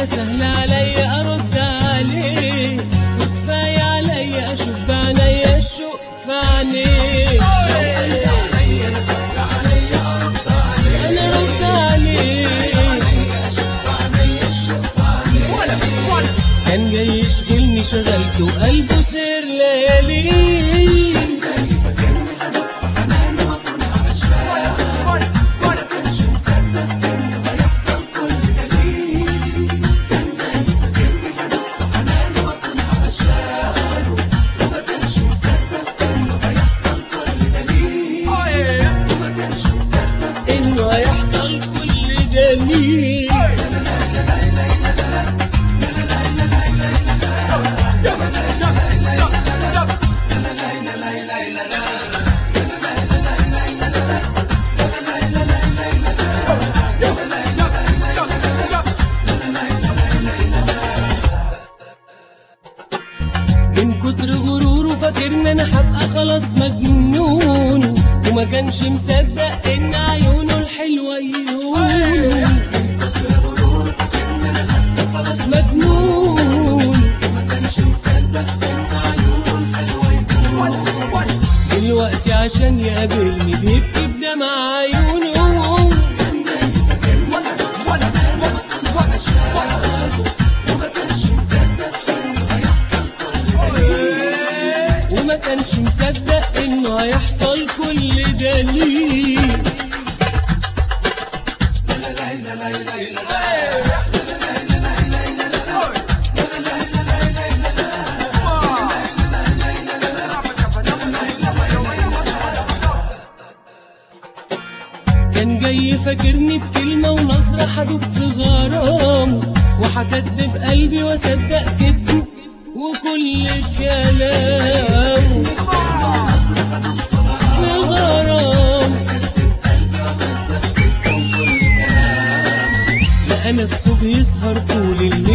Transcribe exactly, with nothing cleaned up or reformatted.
انا سهل عليا ارد عليه، وكفايه عليا اشوف بعينيا الشوق في عينيه. انا سهل عليا ارد عليه، انا رد عليه اشوف عينيا الشوق في عينيه. كان جاي يشغلني شغلته قلبه سر ليالي. انه هيحصل كل جميل. من كتر غروره فاكرني انا هبقى خلاص مجنون، وما كانش مصدق ان عيونه الحلوه يهونوا. من كتر غرور فاكرني انا هبقى خلاص مجنون وما كانش مصدق ان عيونه الحلوه يكون. دلوقتي عشان يقابلني بيبكي بدمع عيونه. كان جاي فاكرني ولا انا ولا شايفه، وما كانش مصدق انه هيحصل كل ده، وما كانش مصدق انه هيحصل كل ده ليه. كان جاي فاكرني بكلمة ونظرة هدوب في غرام، وهكدب قلبي واصدق كدبه وكل الكلام بغرام. لقى نفسه بيسهر طول الليل